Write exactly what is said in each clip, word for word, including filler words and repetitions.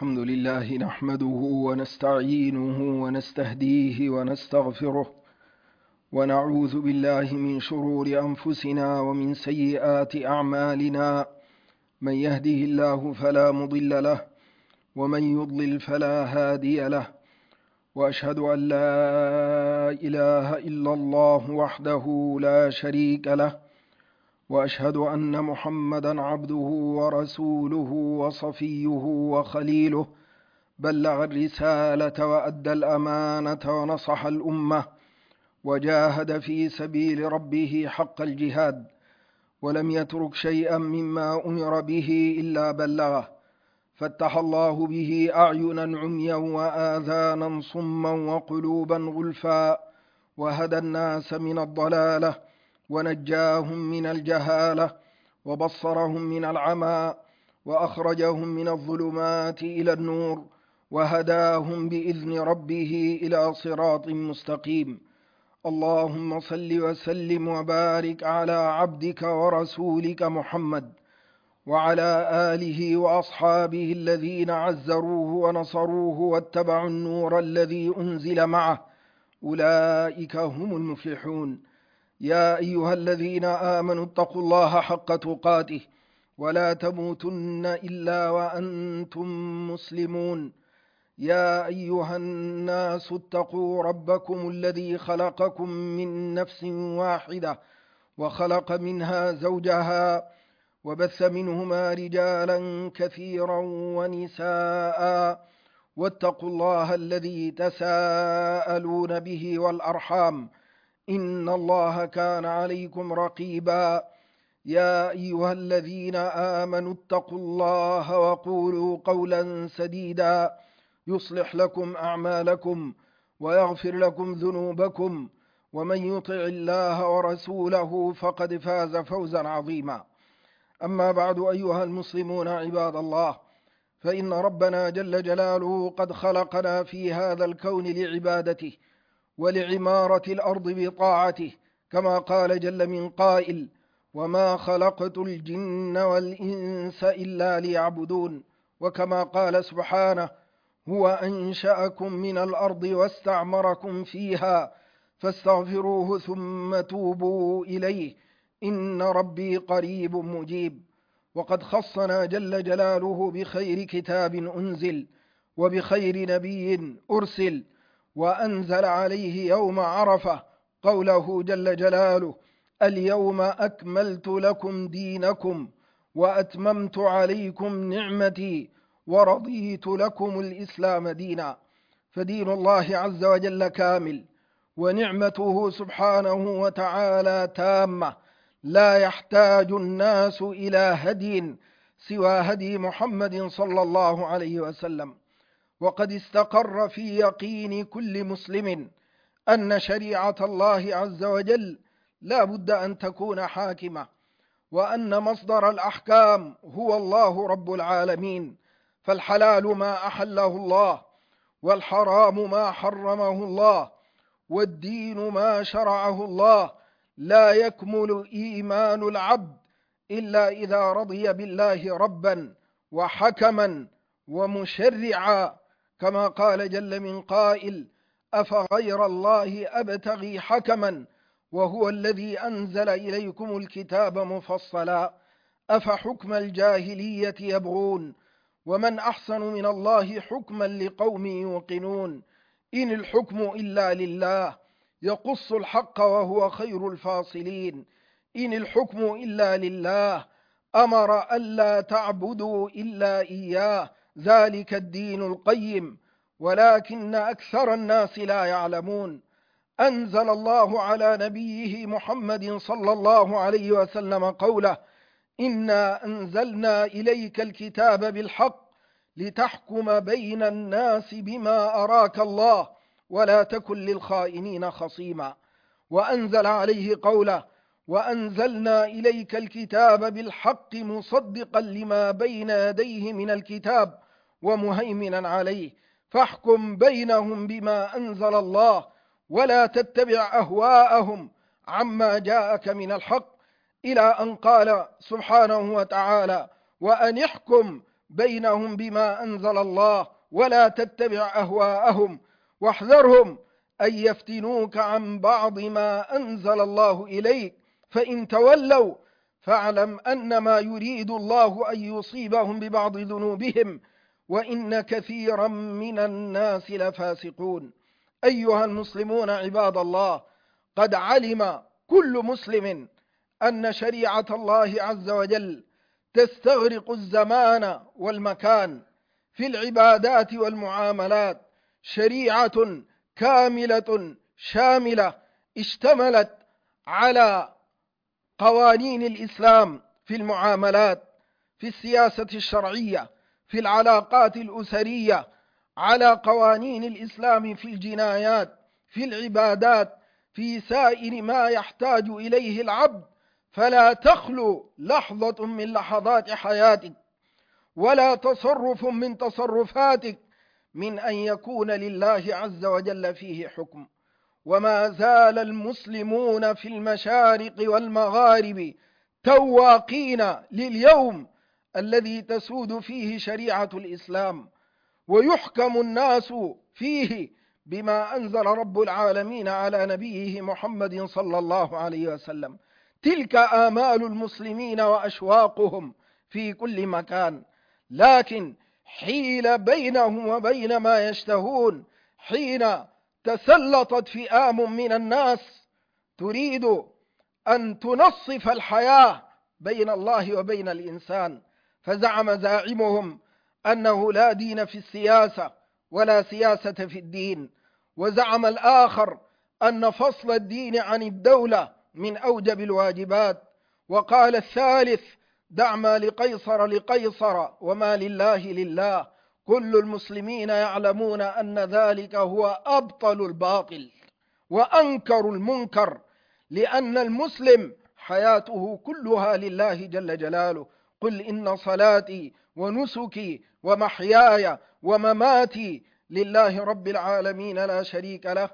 الحمد لله نحمده ونستعينه ونستهديه ونستغفره ونعوذ بالله من شرور أنفسنا ومن سيئات أعمالنا، من يهده الله فلا مضل له ومن يضلل فلا هادي له، وأشهد أن لا إله إلا الله وحده لا شريك له، وأشهد أن محمدًا عبده ورسوله وصفيه وخليله، بلغ الرسالة وأدى الأمانة ونصح الأمة وجاهد في سبيل ربه حق الجهاد، ولم يترك شيئا مما أمر به إلا بلغه، فتح الله به أعينا عميا وآذانا صما وقلوبا غلفا، وهدى الناس من الضلالة ونجاهم من الجهالة وبصرهم من العمى وأخرجهم من الظلمات إلى النور وهداهم بإذن ربه إلى صراط مستقيم. اللهم صل وسلم وبارك على عبدك ورسولك محمد وعلى آله وأصحابه الذين عزروه ونصروه واتبعوا النور الذي أنزل معه، أولئك هم المفلحون. يا أيها الذين آمنوا اتقوا الله حق تقاته ولا تموتن إلا وأنتم مسلمون. يا أيها الناس اتقوا ربكم الذي خلقكم من نفس واحدة وخلق منها زوجها وبث منهما رجالا كثيرا ونساء، واتقوا الله الذي تساءلون به والأرحام، إن الله كان عليكم رقيبا. يا أيها الذين آمنوا اتقوا الله وقولوا قولا سديدا يصلح لكم أعمالكم ويغفر لكم ذنوبكم، ومن يطع الله ورسوله فقد فاز فوزا عظيما. أما بعد، أيها المسلمون عباد الله، فإن ربنا جل جلاله قد خلقنا في هذا الكون لعبادته ولعمارة الأرض بطاعته، كما قال جل من قائل: وما خلقت الجن والإنس إلا ليعبدون. وكما قال سبحانه: هو أنشأكم من الأرض واستعمركم فيها فاستغفروه ثم توبوا إليه إن ربي قريب مجيب. وقد خصنا جل جلاله بخير كتاب أنزل وبخير نبي أرسل، وأنزل عليه يوم عرفة قوله جل جلاله: اليوم أكملت لكم دينكم وأتممت عليكم نعمتي ورضيت لكم الإسلام دينا. فدين الله عز وجل كامل، ونعمته سبحانه وتعالى تامة، لا يحتاج الناس إلى هدي سوى هدي محمد صلى الله عليه وسلم. وقد استقر في يقين كل مسلم أن شريعة الله عز وجل لا بد أن تكون حاكمة، وأن مصدر الأحكام هو الله رب العالمين، فالحلال ما أحله الله، والحرام ما حرمه الله، والدين ما شرعه الله. لا يكمل إيمان العبد إلا إذا رضي بالله ربا وحكما ومشرعا، كما قال جل من قائل: أفغير الله أبتغي حكما وهو الذي أنزل إليكم الكتاب مفصلا أفحكم الجاهلية يبغون ومن أحسن من الله حكما لقوم يوقنون إن الحكم إلا لله يقص الحق وهو خير الفاصلين إن الحكم إلا لله أمر ألا تعبدوا إلا إياه ذلك الدين القيم ولكن أكثر الناس لا يعلمون. أنزل الله على نبيه محمد صلى الله عليه وسلم قوله: إنا أنزلنا إليك الكتاب بالحق لتحكم بين الناس بما أراك الله ولا تكن للخائنين خصيما. وأنزل عليه قوله: وأنزلنا إليك الكتاب بالحق مصدقا لما بين يديه من الكتاب ومهيمنا عليه فاحكم بينهم بما أنزل الله ولا تتبع أهواءهم عما جاءك من الحق، إلى أن قال سبحانه وتعالى: وأن احكم بينهم بما أنزل الله ولا تتبع أهواءهم واحذرهم أن يفتنوك عن بعض ما أنزل الله إليك فإن تولوا فاعلم أنما يريد الله أن يصيبهم ببعض ذنوبهم وإن كثيرا من الناس لفاسقون. أيها المسلمون عباد الله، قد علم كل مسلم أن شريعة الله عز وجل تستغرق الزمان والمكان في العبادات والمعاملات، شريعة كاملة شاملة اشتملت على قوانين الإسلام في المعاملات، في السياسة الشرعية، في العلاقات الأسرية، على قوانين الإسلام في الجنايات، في العبادات، في سائر ما يحتاج إليه العبد. فلا تخلو لحظة من لحظات حياتك ولا تصرف من تصرفاتك من أن يكون لله عز وجل فيه حكم. وما زال المسلمون في المشارق والمغارب تواقين لليوم الذي تسود فيه شريعة الإسلام ويحكم الناس فيه بما أنزل رب العالمين على نبيه محمد صلى الله عليه وسلم. تلك آمال المسلمين وأشواقهم في كل مكان، لكن حيل بينهم وبين ما يشتهون حين تسلطت فئام من الناس تريد أن تنصف الحياة بين الله وبين الإنسان، فزعم زاعمهم أنه لا دين في السياسة ولا سياسة في الدين، وزعم الآخر أن فصل الدين عن الدولة من أوجب الواجبات، وقال الثالث دع ما لقيصر لقيصر وما لله لله. كل المسلمين يعلمون أن ذلك هو أبطل الباطل وأنكر المنكر، لأن المسلم حياته كلها لله جل جلاله. قل إن صلاتي ونسكي ومحياي ومماتي لله رب العالمين لا شريك له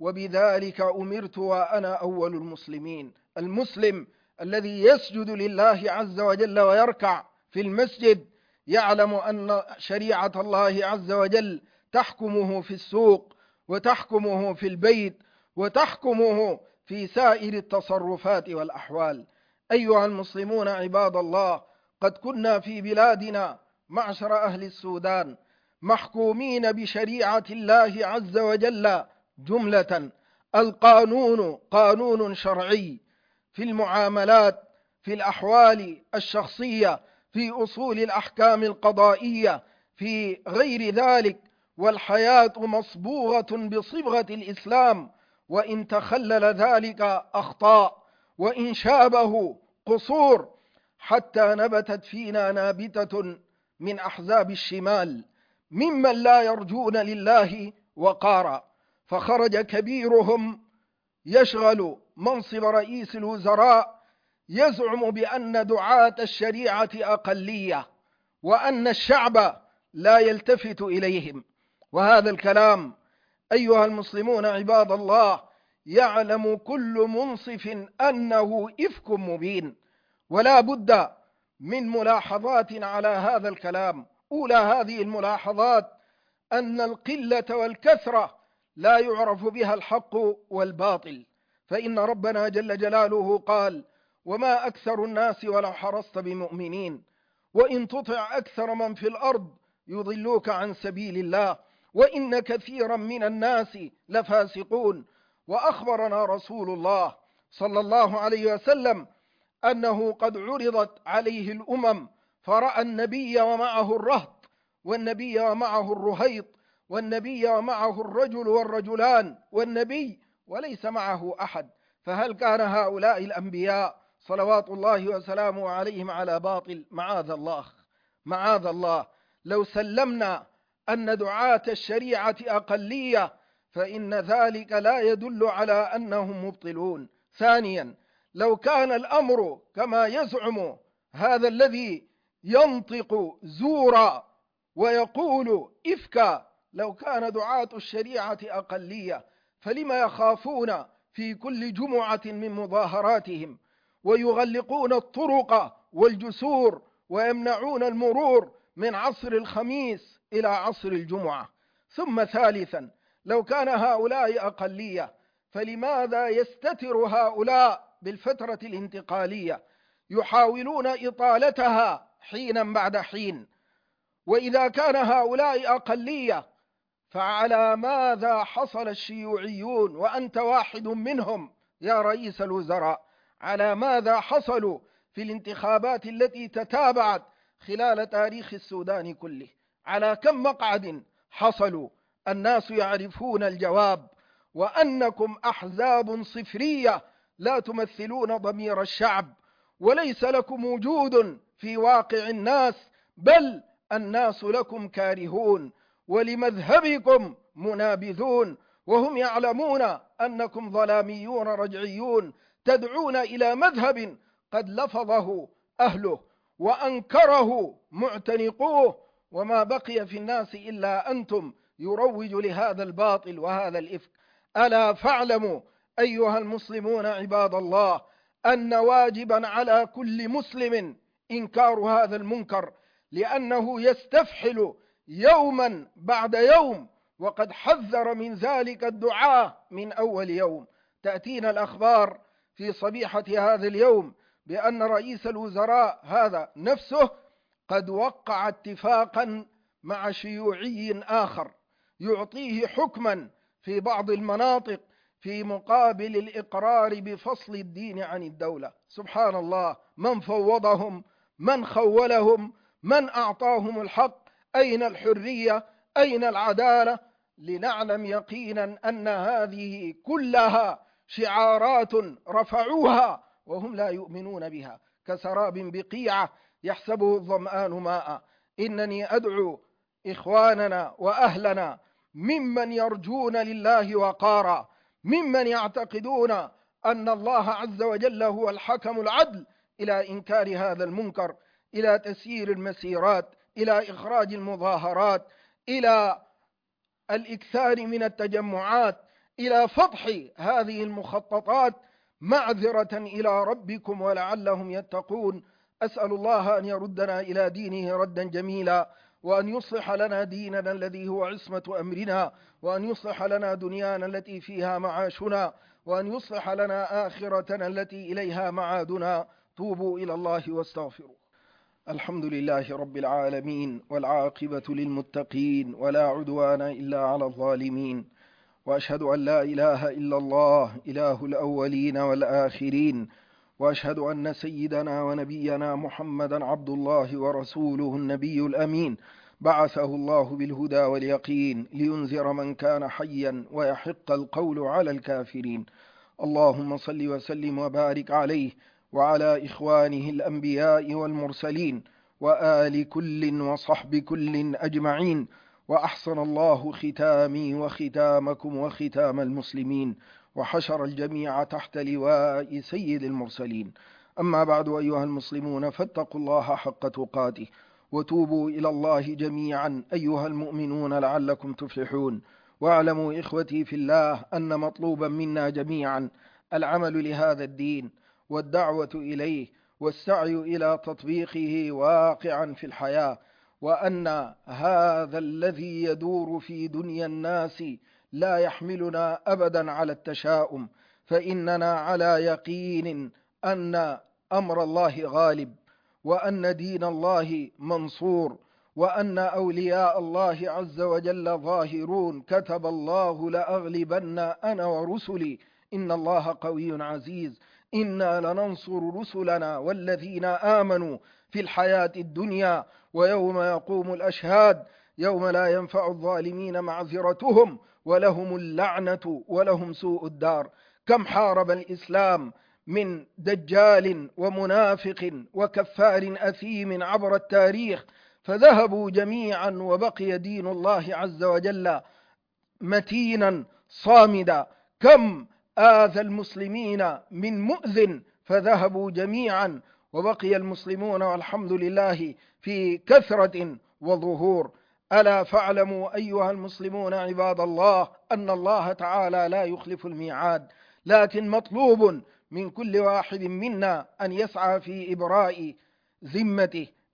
وبذلك أمرت وأنا أول المسلمين. المسلم الذي يسجد لله عز وجل ويركع في المسجد يعلم أن شريعة الله عز وجل تحكمه في السوق وتحكمه في البيت وتحكمه في سائر التصرفات والأحوال. أيها المسلمون عباد الله، قد كنا في بلادنا معشر أهل السودان محكومين بشريعة الله عز وجل جملة. القانون قانون شرعي في المعاملات، في الأحوال الشخصية، في أصول الأحكام القضائية، في غير ذلك، والحياة مصبوغة بصبغة الإسلام، وإن تخلل ذلك أخطاء وإن شابه قصور، حتى نبتت فينا نابتة من أحزاب الشمال ممن لا يرجون لله وقارا، فخرج كبيرهم يشغل منصب رئيس الوزراء يزعم بأن دعاة الشريعة أقلية وأن الشعب لا يلتفت إليهم. وهذا الكلام أيها المسلمون عباد الله يعلم كل منصف أنه إفك مبين، ولا بد من ملاحظات على هذا الكلام. أولى هذه الملاحظات أن القلة والكثرة لا يعرف بها الحق والباطل، فإن ربنا جل جلاله قال وما أكثر الناس ولو حرصت بمؤمنين وإن تطع أكثر من في الأرض يضلوك عن سبيل الله وإن كثيرا من الناس لفاسقون. وأخبرنا رسول الله صلى الله عليه وسلم أنه قد عرضت عليه الأمم فرأى النبي ومعه الرهط والنبي ومعه الرهيط والنبي ومعه الرجل والرجلان والنبي وليس معه أحد، فهل كان هؤلاء الأنبياء صلوات الله وسلامه عليهم على باطل؟ معاذ الله معاذ الله. لو سلمنا أن دعاة الشريعة أقلية فإن ذلك لا يدل على أنهم مبطلون. ثانيا، لو كان الأمر كما يزعم هذا الذي ينطق زورا ويقول إفكا، لو كان دعاة الشريعة أقلية فلما يخافون في كل جمعة من مظاهراتهم ويغلقون الطرق والجسور ويمنعون المرور من عصر الخميس إلى عصر الجمعة. ثم ثالثا، لو كان هؤلاء أقلية فلماذا يستتر هؤلاء بالفترة الانتقالية يحاولون إطالتها حينا بعد حين؟ وإذا كان هؤلاء أقلية فعلى ماذا حصل الشيوعيون وأنت واحد منهم يا رئيس الوزراء؟ على ماذا حصلوا في الانتخابات التي تتابعت خلال تاريخ السودان كله؟ على كم مقعد حصلوا؟ الناس يعرفون الجواب، وأنكم أحزاب صفرية لا تمثلون ضمير الشعب، وليس لكم وجود في واقع الناس، بل الناس لكم كارهون ولمذهبكم منابذون، وهم يعلمون أنكم ظلاميون رجعيون تدعون إلى مذهب قد لفظه أهله وأنكره معتنقوه، وما بقي في الناس إلا أنتم يروج لهذا الباطل وهذا الإفك. ألا فاعلموا أيها المسلمون عباد الله أن واجبا على كل مسلم إنكار هذا المنكر، لأنه يستفحل يوما بعد يوم، وقد حذر من ذلك الدعاء من أول يوم. تأتينا الأخبار في صبيحة هذا اليوم بأن رئيس الوزراء هذا نفسه قد وقع اتفاقا مع شيوعي آخر يعطيه حكما في بعض المناطق في مقابل الإقرار بفصل الدين عن الدولة. سبحان الله، من فوضهم؟ من خولهم؟ من أعطاهم الحق؟ أين الحرية؟ أين العدالة؟ لنعلم يقينا أن هذه كلها شعارات رفعوها وهم لا يؤمنون بها، كسراب بقيعة يحسبه الظمآن ماء. إنني أدعو إخواننا وأهلنا ممن يرجون لله وقارا، ممن يعتقدون أن الله عز وجل هو الحكم العدل، إلى إنكار هذا المنكر، إلى تسيير المسيرات، إلى إخراج المظاهرات، إلى الإكثار من التجمعات، إلى فتح هذه المخططات، معذرة إلى ربكم ولعلهم يتقون. أسأل الله أن يردنا إلى دينه ردا جميلا، وأن يصلح لنا ديننا الذي هو عصمة أمرنا، وأن يصلح لنا دنيانا التي فيها معاشنا، وأن يصلح لنا آخرتنا التي إليها معادنا. توبوا إلى الله واستغفروا. الحمد لله رب العالمين، والعاقبة للمتقين، ولا عدوان إلا على الظالمين، وأشهد أن لا إله إلا الله إله الأولين والآخرين، وأشهد أن سيدنا ونبينا محمدا عبد الله ورسوله النبي الأمين، بعثه الله بالهدى واليقين لينذر من كان حيا ويحق القول على الكافرين. اللهم صل وسلم وبارك عليه وعلى إخوانه الأنبياء والمرسلين وآل كل وصحب كل أجمعين. وأحسن الله ختامي وختامكم وختام المسلمين، وحشر الجميع تحت لواء سيد المرسلين. أما بعد، أيها المسلمون، فاتقوا الله حق تقاته، وتوبوا إلى الله جميعا أيها المؤمنون لعلكم تفلحون. واعلموا إخوتي في الله أن مطلوبا منا جميعا العمل لهذا الدين والدعوة إليه والسعي إلى تطبيقه واقعا في الحياة، وأن هذا الذي يدور في دنيا الناس لا يحملنا أبدا على التشاؤم، فإننا على يقين أن أمر الله غالب، وأن دين الله منصور، وأن أولياء الله عز وجل ظاهرون. كتب الله لأغلبن أنا ورسلي إن الله قوي عزيز. إنا لننصر رسلنا والذين آمنوا في الحياة الدنيا ويوم يقوم الأشهاد، يوم لا ينفع الظالمين معذرتهم ولهم اللعنة ولهم سوء الدار. كم حارب الإسلام من دجال ومنافق وكفار أثيم عبر التاريخ، فذهبوا جميعا وبقي دين الله عز وجل متينا صامدا. كم آذى المسلمين من مؤذن فذهبوا جميعا وبقي المسلمون والحمد لله في كثرة وظهور. ألا فاعلموا أيها المسلمون عباد الله أن الله تعالى لا يخلف الميعاد، لكن مطلوب من كل واحد منا أن يسعى في إبراء ذمته،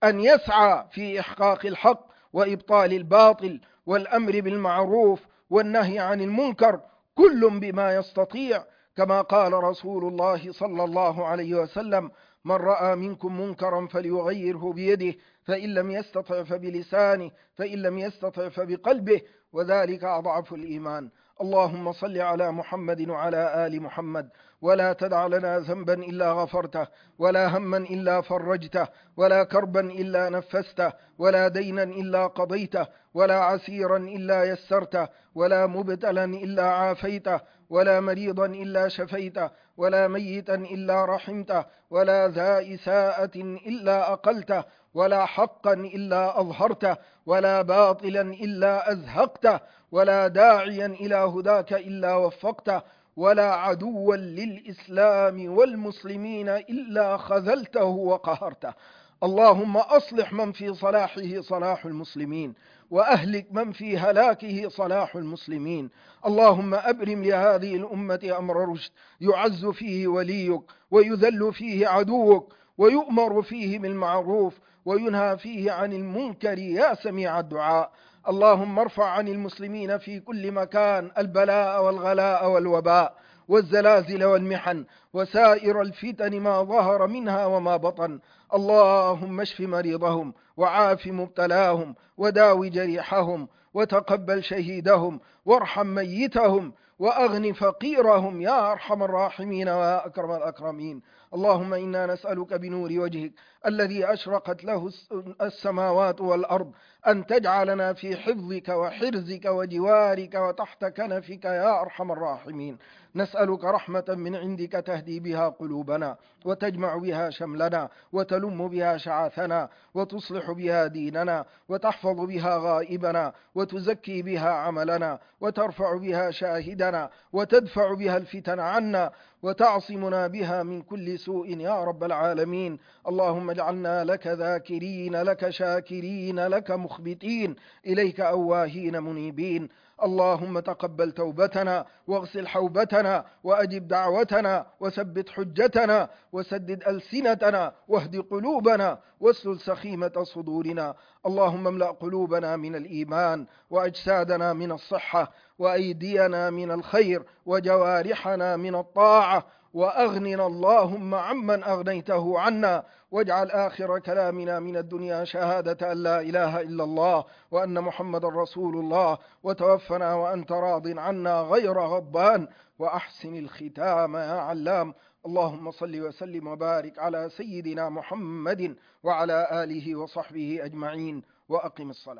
أن يسعى في إحقاق الحق وإبطال الباطل والأمر بالمعروف والنهي عن المنكر، كل بما يستطيع، كما قال رسول الله صلى الله عليه وسلم: من رأى منكم منكرا فليغيره بيده، فإن لم يستطع فبلسانه، فإن لم يستطع فبقلبه، وذلك أضعف الإيمان. اللهم صل على محمد وعلى آل محمد، ولا تدع لنا ذنبا إلا غفرته، ولا هما إلا فرجته، ولا كربا إلا نفسته، ولا دينا إلا قضيته، ولا عسيرا إلا يسرته، ولا مبتلا إلا عافيته، ولا مريضا إلا شفيته، ولا ميتا إلا رحمته، ولا ذا إساءة إلا أقلته، ولا حقا إلا أظهرته، ولا باطلا إلا أزهقته، ولا داعيا إلى هداك إلا وفقته، ولا عدوا للإسلام والمسلمين إلا خذلته وقهرته. اللهم أصلح من في صلاحه صلاح المسلمين، وأهلك من في هلاكه صلاح المسلمين. اللهم أبرم لهذه الأمة أمر رشد، يعز فيه وليك، ويذل فيه عدوك، ويؤمر فيه بالمعروف، وينهى فيه عن المنكر، يا سميع الدعاء. اللهم ارفع عن المسلمين في كل مكان البلاء والغلاء والوباء والزلازل والمحن وسائر الفتن ما ظهر منها وما بطن. اللهم اشف مريضهم، وعاف مبتلاهم، وداو جريحهم، وتقبل شهيدهم، وارحم ميتهم، وأغن فقيرهم، يا أرحم الراحمين ويا أكرم الأكرمين. اللهم إنا نسألك بنور وجهك الذي أشرقت له السماوات والأرض أن تجعلنا في حفظك وحرزك وجوارك وتحت كنفك يا أرحم الراحمين. نسألك رحمة من عندك تهدي بها قلوبنا، وتجمع بها شملنا، وتلم بها شعاثنا، وتصلح بها ديننا، وتحفظ بها غائبنا، وتزكي بها عملنا، وترفع بها شاهدنا، وتدفع بها الفتن عنا، وتعصمنا بها من كل سوء يا رب العالمين. اللهم اجعلنا لك ذاكرين، لك شاكرين، لك مخبتين، إليك أواهين منيبين. اللهم تقبل توبتنا، واغسل حوبتنا، وأجب دعوتنا، وثبت حجتنا، وسدد ألسنتنا، واهد قلوبنا، واسلل سخيمة صدورنا. اللهم املأ قلوبنا من الإيمان، وأجسادنا من الصحة، وأيدينا من الخير، وجوارحنا من الطاعة، وأغننا اللهم عمن أغنيته عنا، واجعل آخر كلامنا من الدنيا شهادة أن لا إله إلا الله وأن محمد رسول الله، وتوفنا وأنت راض عنا غير غضبان، وأحسن الختام يا علام. اللهم صل وسلم وبارك على سيدنا محمد وعلى آله وصحبه أجمعين، وأقم الصلاة.